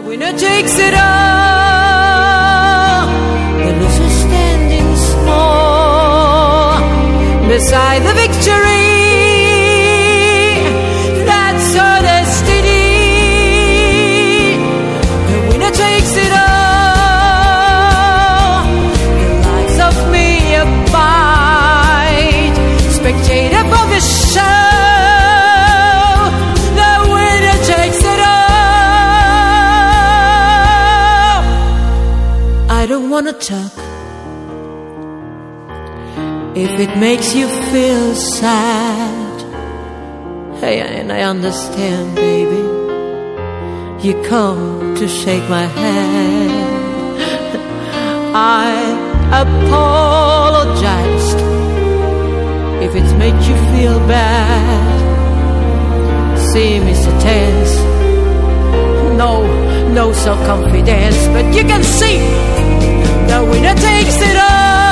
winner takes it all. The loser standing small beside the victory. That's our destiny. The winner takes it all. The likes of me abide, spectator for the show. The winner takes it all. I don't wanna talk if it makes you feel sad. Hey, and I understand, baby. You come to shake my hand. I apologized if it makes you feel bad. See, Mr. Tense, no self-confidence, but you can see the winner takes it all.